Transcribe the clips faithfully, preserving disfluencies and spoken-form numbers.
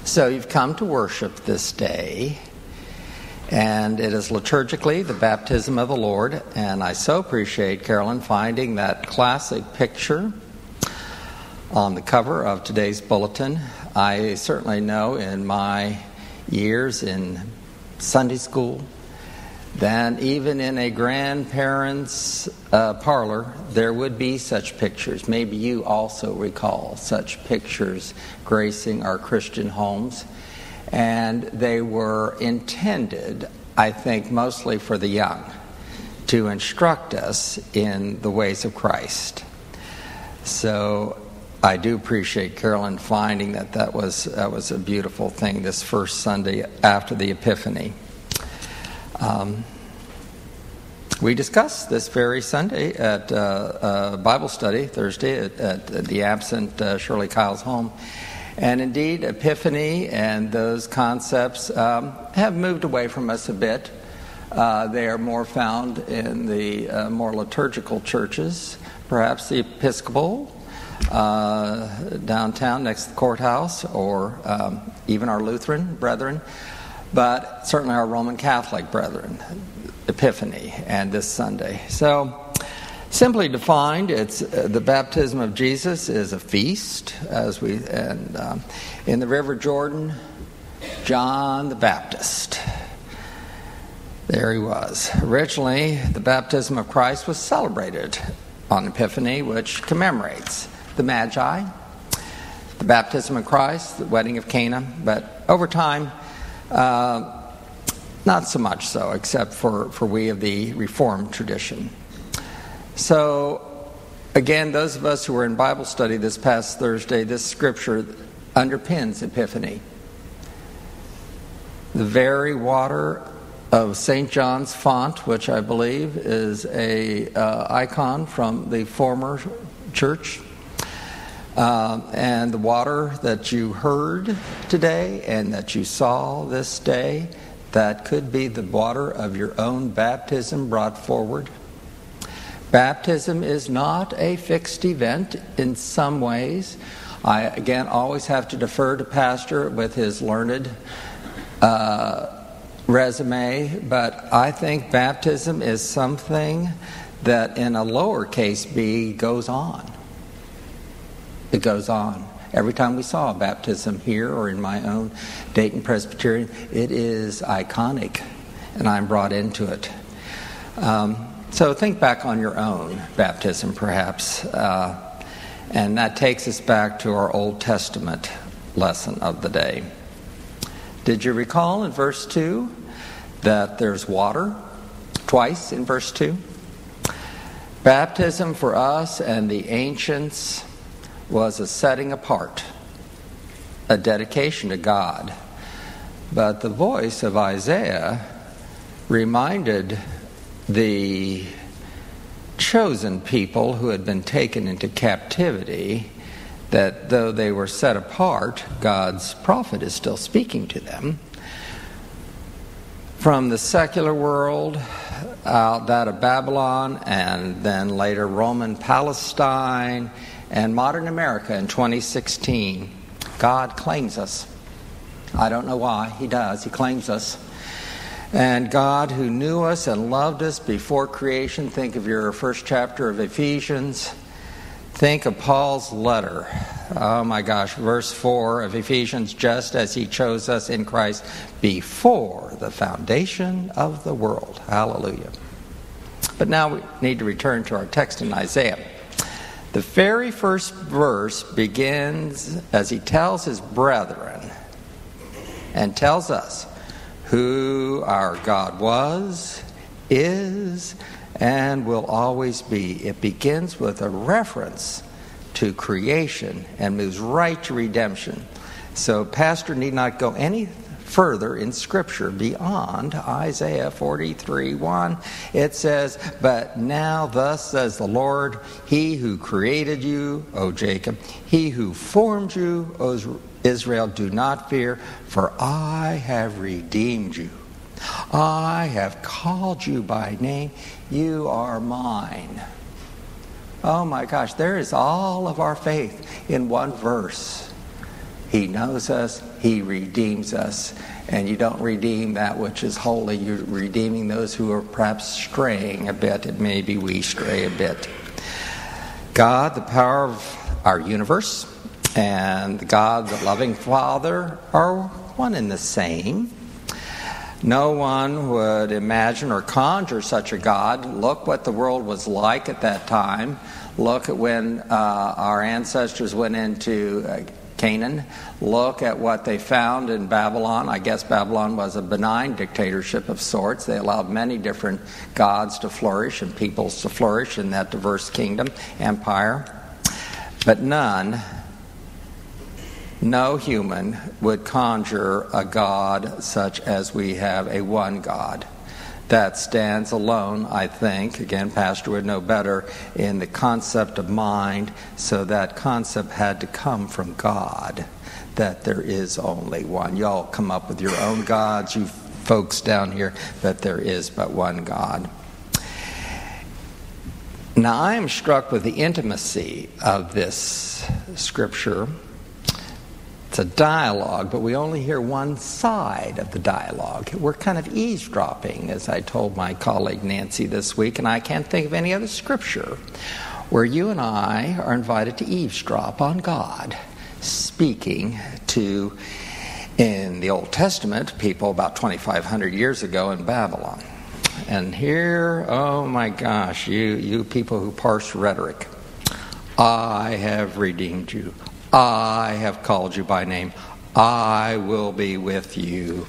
So you've come to worship this day, and it is liturgically the baptism of the Lord, and I so appreciate Carolyn finding that classic picture on the cover of today's bulletin. I certainly know in my years in Sunday school, then even in a grandparent's uh, parlor, there would be such pictures. Maybe you also recall such pictures gracing our Christian homes. And they were intended, I think, mostly for the young, to instruct us in the ways of Christ. So I do appreciate Carolyn finding that that was, that was a beautiful thing this first Sunday after the Epiphany. Um, we discussed this very Sunday at uh, uh, Bible study, Thursday, at, at the absent uh, Shirley Kyle's home. And indeed, Epiphany and those concepts um, have moved away from us a bit. Uh, they are more found in the uh, more liturgical churches, perhaps the Episcopal uh, downtown next to the courthouse, or um, even our Lutheran brethren, but certainly our Roman Catholic brethren, Epiphany and this Sunday. So, simply defined, it's uh, the baptism of Jesus is a feast, as we and um, in the River Jordan, John the Baptist. There he was. Originally, the baptism of Christ was celebrated on Epiphany, which commemorates the Magi, the baptism of Christ, the wedding of Cana. But over time, uh, not so much so, except for, for we of the Reformed tradition. So, again, those of us who were in Bible study this past Thursday, this scripture underpins Epiphany. The very water of Saint John's font, which I believe is a uh, icon from the former church, uh, and the water that you heard today and that you saw this day, that could be the water of your own baptism brought forward. Baptism is not a fixed event in some ways. I, again, always have to defer to Pastor with his learned uh, resume, but I think baptism is something that in a lowercase b goes on. It goes on. Every time we saw a baptism here or in my own Dayton Presbyterian, it is iconic, and I'm brought into it. Um, So think back on your own baptism, perhaps. Uh, and that takes us back to our Old Testament lesson of the day. Did you recall in verse two that there's water twice in verse two? Baptism for us and the ancients was a setting apart, a dedication to God. But the voice of Isaiah reminded the chosen people who had been taken into captivity that though they were set apart, God's prophet is still speaking to them from the secular world, out that of Babylon, and then later Roman Palestine and modern America in twenty sixteen. God claims us. I don't know why. He does. He claims us. And God, who knew us and loved us before creation, think of your first chapter of Ephesians. Think of Paul's letter. Oh my gosh, verse four of Ephesians, just as he chose us in Christ before the foundation of the world. Hallelujah. But now we need to return to our text in Isaiah. The very first verse begins as he tells his brethren and tells us who our God was, is, and will always be. It begins with a reference to creation and moves right to redemption. So pastor need not go any further in Scripture beyond Isaiah forty-three one. It says, "But now thus says the Lord, He who created you, O Jacob, He who formed you, O Israel, do not fear, for I have redeemed you. I have called you by name. You are mine." Oh my gosh, there is all of our faith in one verse. He knows us. He redeems us. And you don't redeem that which is holy. You're redeeming those who are perhaps straying a bit. And maybe we stray a bit. God, the power of our universe, and God, the loving Father, are one and the same. No one would imagine or conjure such a God. Look what the world was like at that time. Look at when uh, our ancestors went into uh, Canaan. Look at what they found in Babylon. I guess Babylon was a benign dictatorship of sorts. They allowed many different gods to flourish and peoples to flourish in that diverse kingdom, empire. But none, no human would conjure a God such as we have, a one God that stands alone, I think. Again, Pastor would know better in the concept of mind, so that concept had to come from God, that there is only one. Y'all come up with your own gods, you folks down here, that there is but one God. Now, I am struck with the intimacy of this scripture. It's a dialogue, but we only hear one side of the dialogue. We're kind of eavesdropping, as I told my colleague Nancy this week, and I can't think of any other scripture where you and I are invited to eavesdrop on God speaking to, in the Old Testament, people about twenty-five hundred years ago in Babylon. And here, oh my gosh, you, you people who parse rhetoric, I have redeemed you. I have called you by name. I will be with you.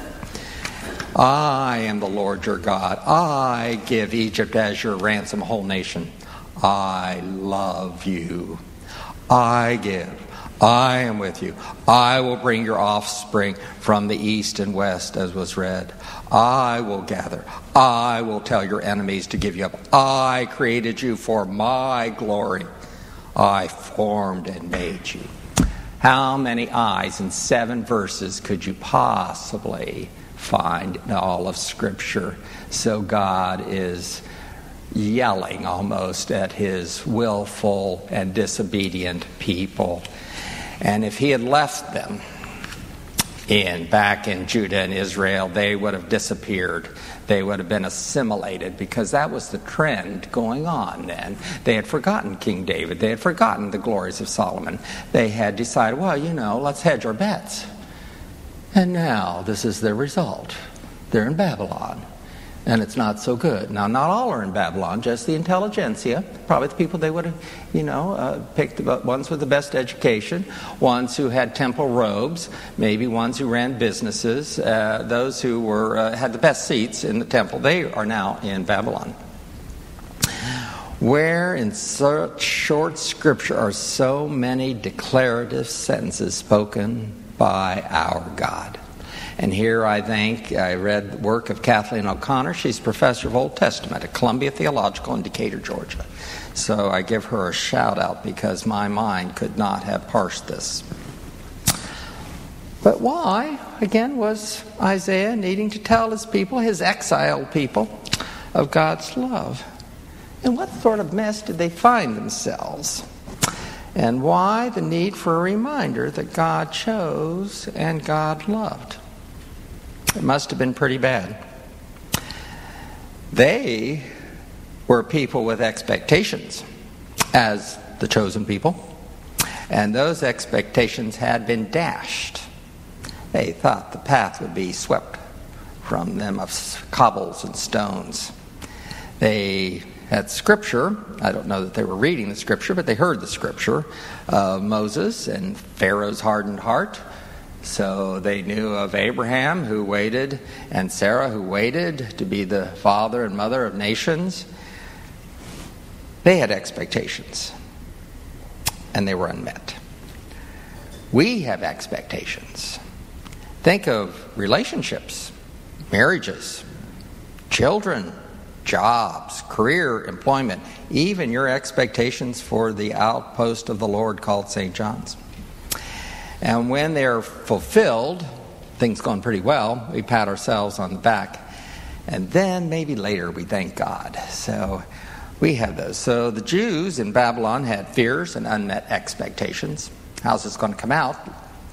I am the Lord your God. I give Egypt as your ransom, whole nation. I love you. I give. I am with you. I will bring your offspring from the east and west, as was read. I will gather. I will tell your enemies to give you up. I created you for my glory. I formed and made you. How many I's in seven verses could you possibly find in all of Scripture? So God is yelling almost at his willful and disobedient people. And if he had left them in back in Judah and Israel, they would have disappeared. They would have been assimilated, because that was the trend going on then. They had forgotten King David. They had forgotten the glories of Solomon. They had decided, well, you know, let's hedge our bets. And now this is their result. They're in Babylon. And it's not so good. Now, not all are in Babylon, just the intelligentsia, probably the people they would have, you know, uh, picked, the ones with the best education, ones who had temple robes, maybe ones who ran businesses, uh, those who were uh, had the best seats in the temple. They are now in Babylon. Where in such short scripture are so many declarative sentences spoken by our God? And here I think I read the work of Kathleen O'Connor. She's professor of Old Testament at Columbia Theological in Decatur, Georgia. So I give her a shout out, because my mind could not have parsed this. But why, again, was Isaiah needing to tell his people, his exiled people, of God's love? And what sort of mess did they find themselves? And why the need for a reminder that God chose and God loved? It must have been pretty bad. They were people with expectations as the chosen people, and those expectations had been dashed. They thought the path would be swept from them of cobbles and stones. They had scripture. I don't know that they were reading the scripture, but they heard the scripture of Moses and Pharaoh's hardened heart. So they knew of Abraham, who waited, and Sarah, who waited to be the father and mother of nations. They had expectations, and they were unmet. We have expectations. Think of relationships, marriages, children, jobs, career, employment, even your expectations for the outpost of the Lord called Saint John's. And when they're fulfilled, things going pretty well, we pat ourselves on the back. And then maybe later we thank God. So we have those. So the Jews in Babylon had fears and unmet expectations. How's this going to come out?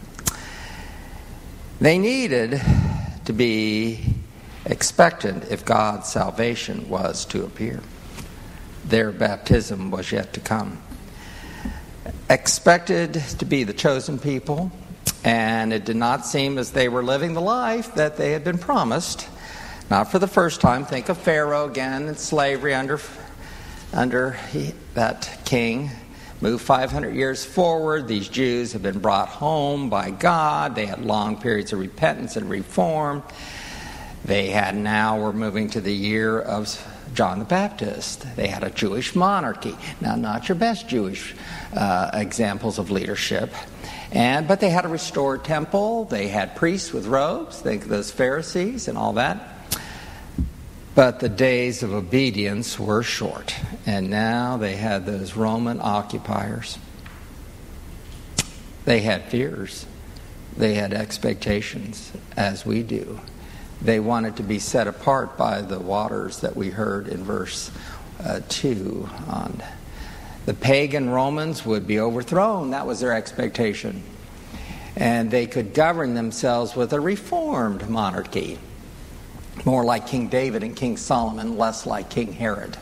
They needed to be expectant if God's salvation was to appear. Their baptism was yet to come. Expected to be the chosen people, and it did not seem as they were living the life that they had been promised. Not for the first time. Think of Pharaoh again in slavery under, under he, that king. Move five hundred years forward. These Jews had been brought home by God. They had long periods of repentance and reform. They had now, we're moving to the year of John the Baptist. They had a Jewish monarchy. Now, not your best Jewish uh, examples of leadership. And But they had a restored temple. They had priests with robes. Think of those Pharisees and all that. But the days of obedience were short. And now they had those Roman occupiers. They had fears. They had expectations, as we do. They wanted to be set apart by the waters that we heard in verse uh, two. On the pagan Romans would be overthrown. That was their expectation. And they could govern themselves with a reformed monarchy. More like King David and King Solomon, less like King Herod.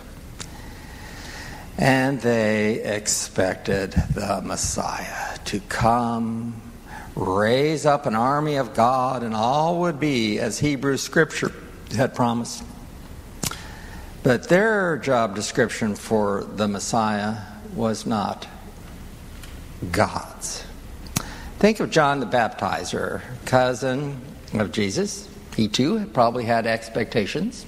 And they expected the Messiah to come, raise up an army of God, and all would be as Hebrew Scripture had promised. But their job description for the Messiah was not God's. Think of John the Baptizer, cousin of Jesus. He too probably had expectations.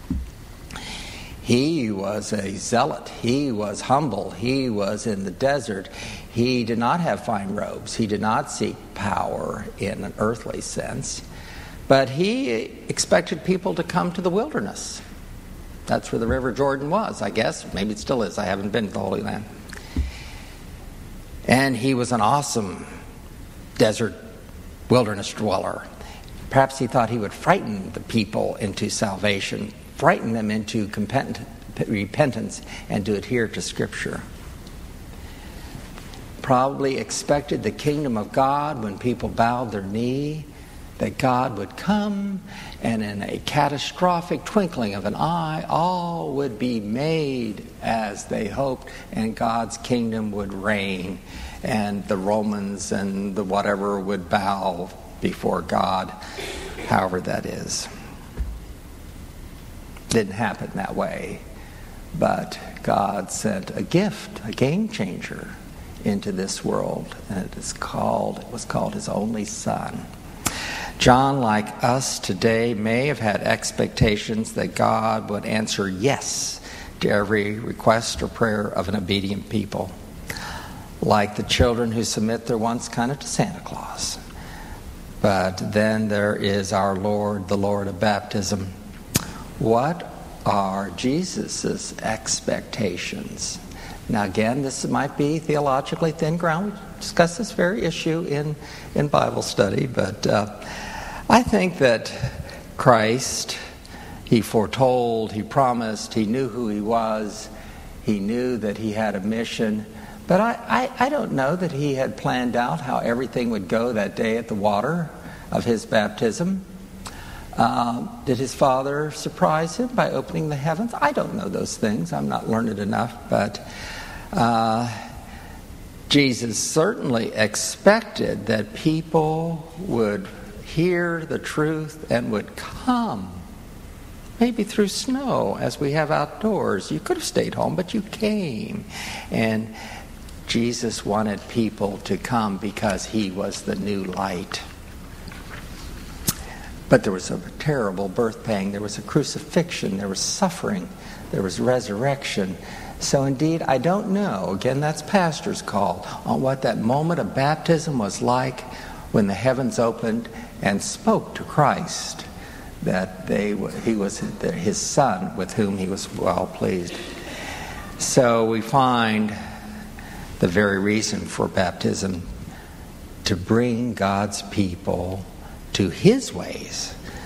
He was a zealot. He was humble. He was in the desert. He did not have fine robes. He did not seek power in an earthly sense. But he expected people to come to the wilderness. That's where the River Jordan was, I guess. Maybe it still is. I haven't been to the Holy Land. And he was an awesome desert wilderness dweller. Perhaps he thought he would frighten the people into salvation, frighten them into repentance, and to adhere to Scripture. Probably expected the kingdom of God when people bowed their knee, that God would come, and in a catastrophic twinkling of an eye, all would be made as they hoped, and God's kingdom would reign, and the Romans and the whatever would bow before God, however that is. Didn't happen that way, but God sent a gift, a game changer, into this world, and it is called, it was called His only Son. John, like us today, may have had expectations that God would answer yes to every request or prayer of an obedient people, like the children who submit their wants kind of to Santa Claus. But then there is our Lord, the Lord of baptism. What are Jesus' expectations? Now again, this might be theologically thin ground. We discussed this very issue in, in Bible study, but uh, I think that Christ, He foretold, He promised, He knew who He was, He knew that He had a mission. But I, I, I don't know that He had planned out how everything would go that day at the water of His baptism. Uh, did His Father surprise Him by opening the heavens? I don't know those things. I'm not learned enough. But uh, Jesus certainly expected that people would hear the truth and would come. Maybe through snow, as we have outdoors. You could have stayed home, but you came. And Jesus wanted people to come because He was the new light. But there was a terrible birth pang. There was a crucifixion. There was suffering. There was resurrection. So indeed, I don't know, again, that's pastor's call, on what that moment of baptism was like when the heavens opened and spoke to Christ that they he was His Son with whom He was well pleased. So we find the very reason for baptism, to bring God's people to His ways,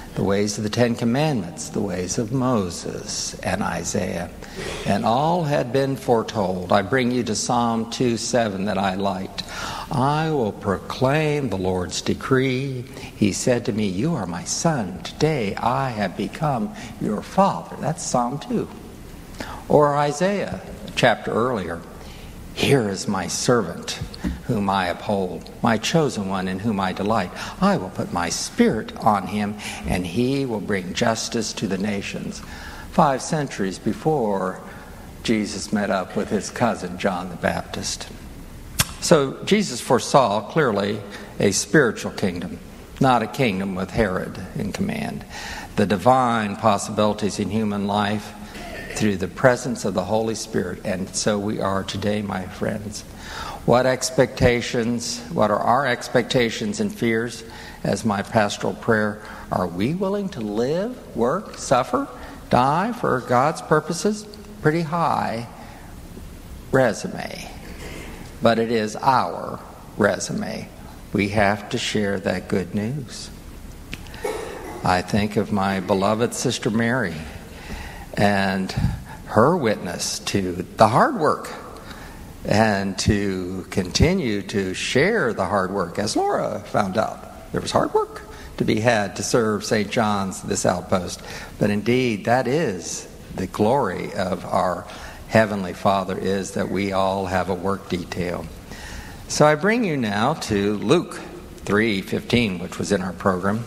the ways of the Ten Commandments, the ways of Moses and Isaiah, and all had been foretold. I bring you to Psalm two seven that I liked. I will proclaim the Lord's decree. He said to me, you are my son. Today I have become your father. That's Psalm two. Or Isaiah, a chapter earlier. Here is my servant, whom I uphold, my chosen one in whom I delight. I will put my spirit on him, and he will bring justice to the nations. Five centuries before Jesus met up with his cousin, John the Baptist. So Jesus foresaw clearly a spiritual kingdom, not a kingdom with Herod in command. The divine possibilities in human life through the presence of the Holy Spirit. And so we are today, my friends. What expectations, what are our expectations and fears as my pastoral prayer? Are we willing to live, work, suffer, die for God's purposes? Pretty high resume. But it is our resume. We have to share that good news. I think of my beloved Sister Mary and her witness to the hard work and to continue to share the hard work. As Laura found out, there was hard work to be had to serve Saint John's, this outpost. But indeed, that is the glory of our Heavenly Father, is that we all have a work detail. So I bring you now to Luke three fifteen, which was in our program.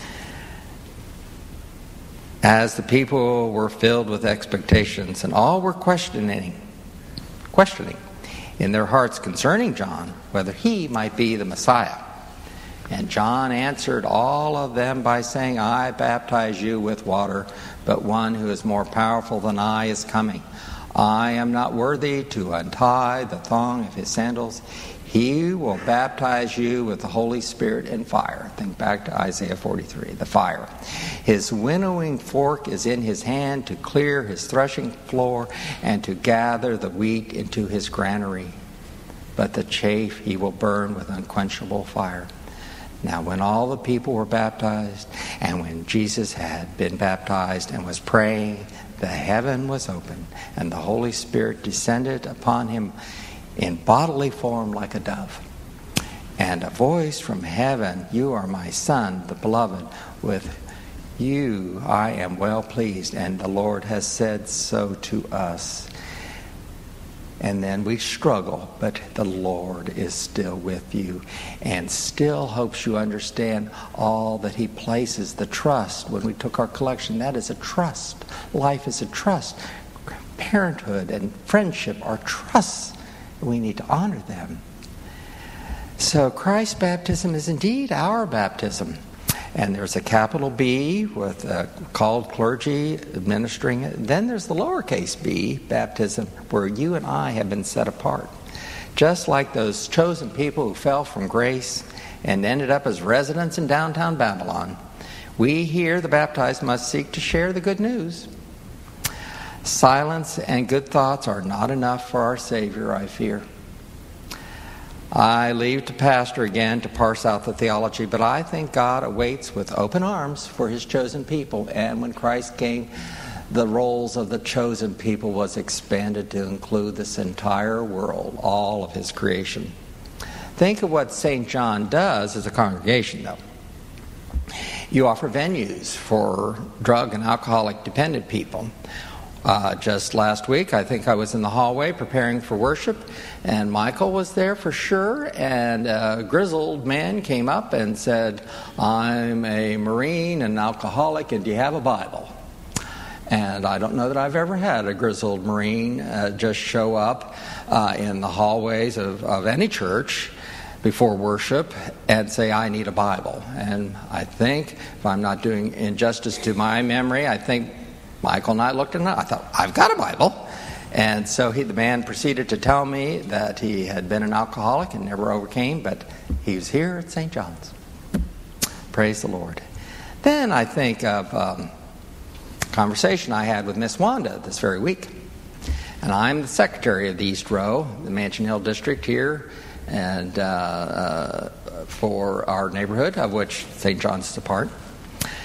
As the people were filled with expectations, and all were questioning, questioning in their hearts concerning John, whether he might be the Messiah. And John answered all of them by saying, I baptize you with water, but one who is more powerful than I is coming. I am not worthy to untie the thong of his sandals. He will baptize you with the Holy Spirit and fire. Think back to Isaiah forty-three, the fire. His winnowing fork is in his hand to clear his threshing floor and to gather the wheat into his granary. But the chaff he will burn with unquenchable fire. Now when all the people were baptized, and when Jesus had been baptized and was praying, the heaven was opened, and the Holy Spirit descended upon him in bodily form like a dove. And a voice from heaven, you are my son, the beloved, with you I am well pleased. And the Lord has said so to us. And then we struggle, but the Lord is still with you and still hopes you understand all that he places, the trust. When we took our collection, that is a trust. Life is a trust. Parenthood and friendship are trusts. We need to honor them. So Christ's baptism is indeed our baptism. And there's a capital B with a called clergy administering it. Then there's the lowercase b, baptism, where you and I have been set apart. Just like those chosen people who fell from grace and ended up as residents in downtown Babylon, we here, the baptized, must seek to share the good news. Silence and good thoughts are not enough for our Savior, I fear. I leave to pastor again to parse out the theology, but I think God awaits with open arms for his chosen people. And when Christ came, the roles of the chosen people was expanded to include this entire world, all of his creation. Think of what Saint John does as a congregation, though. You offer venues for drug and alcoholic dependent people. Uh, just last week, I think I was in the hallway preparing for worship, and Michael was there for sure, and a grizzled man came up and said, I'm a Marine and alcoholic, and do you have a Bible? And I don't know that I've ever had a grizzled Marine uh, just show up uh, in the hallways of, of any church before worship and say, I need a Bible. And I think, if I'm not doing injustice to my memory, I think Michael and I looked at him. I thought, I've got a Bible. And so he, the man proceeded to tell me that he had been an alcoholic and never overcame, but he was here at Saint John's. Praise the Lord. Then I think of um, a conversation I had with Miss Wanda this very week. And I'm the secretary of the East Row, the Mansion Hill District here, and uh, uh, for our neighborhood, of which Saint John's is a part.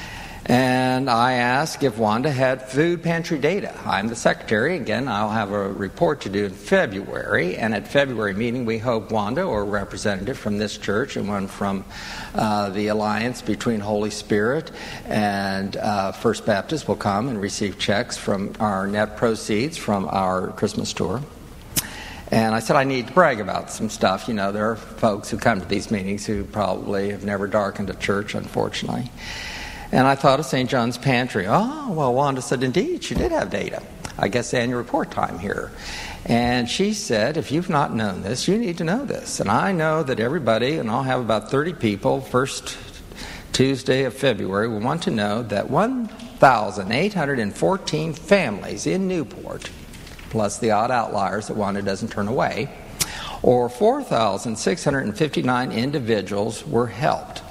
And I asked if Wanda had food pantry data. I'm the secretary. Again, I'll have a report to do in February. And at February meeting, we hope Wanda or a representative from this church and one from uh, the alliance between Holy Spirit and uh, First Baptist will come and receive checks from our net proceeds from our Christmas tour. And I said, I need to brag about some stuff. You know, there are folks who come to these meetings who probably have never darkened a church, unfortunately. And I thought of Saint John's Pantry. Oh, well, Wanda said, indeed, she did have data. I guess annual report time here. And she said, if you've not known this, you need to know this. And I know that everybody, and I'll have about thirty people, first Tuesday of February, will want to know that one thousand eight hundred fourteen families in Newport, plus the odd outliers that Wanda doesn't turn away, or four thousand six hundred fifty-nine individuals were helped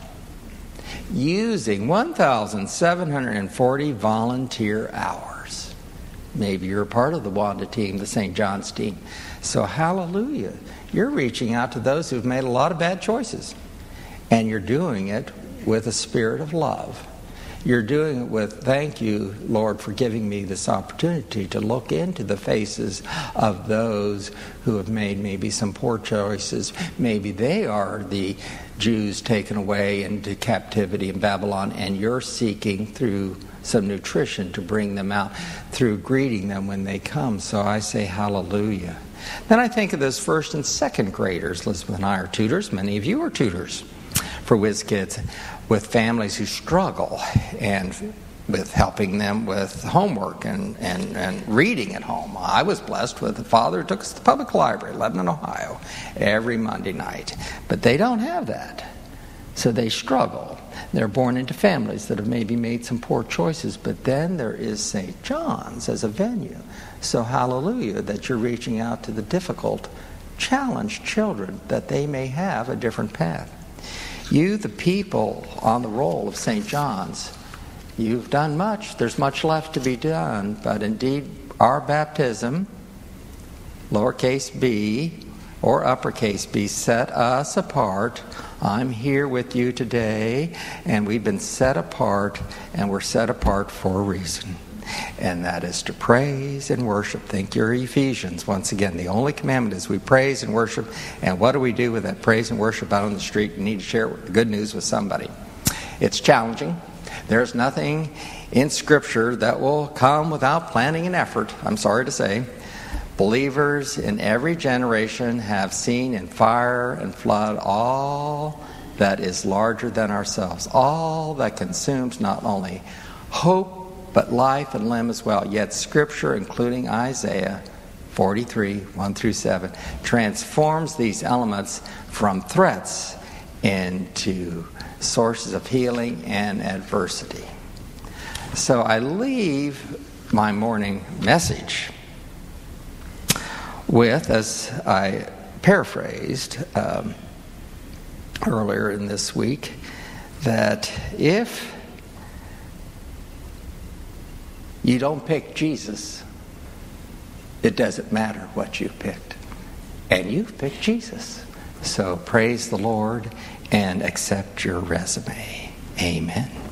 using one thousand seven hundred forty volunteer hours. Maybe you're a part of the Wanda team, the Saint John's team. So hallelujah. You're reaching out to those who've made a lot of bad choices. And you're doing it with a spirit of love. You're doing it with, thank you, Lord, for giving me this opportunity to look into the faces of those who have made maybe some poor choices. Maybe they are the Jews taken away into captivity in Babylon, and you're seeking through some nutrition to bring them out, through greeting them when they come. So I say hallelujah. Then I think of those first and second graders. Elizabeth and I are tutors. Many of you are tutors for WizKids, with families who struggle and with helping them with homework and, and, and reading at home. I was blessed with a father who took us to the public library, Lebanon, Ohio, every Monday night. But they don't have that. So they struggle. They're born into families that have maybe made some poor choices. But then there is Saint John's as a venue. So hallelujah that you're reaching out to the difficult, challenged children that they may have a different path. You, the people on the roll of Saint John's, you've done much. There's much left to be done. But indeed, our baptism, lowercase b or uppercase b, set us apart. I'm here with you today, and we've been set apart, and we're set apart for a reason. And that is to praise and worship. Think your Ephesians. Once again, the only commandment is we praise and worship. And what do we do with that praise and worship out on the street? We need to share the good news with somebody. It's challenging. There's nothing in Scripture that will come without planning and effort, I'm sorry to say. Believers in every generation have seen in fire and flood all that is larger than ourselves, all that consumes not only hope, but life and limb as well. Yet Scripture, including Isaiah forty-three, one through seven, transforms these elements from threats into sources of healing and adversity. So I leave my morning message with, as I paraphrased um, earlier in this week, that if you don't pick Jesus, it doesn't matter what you've picked. And you've picked Jesus. So praise the Lord and accept your resume. Amen.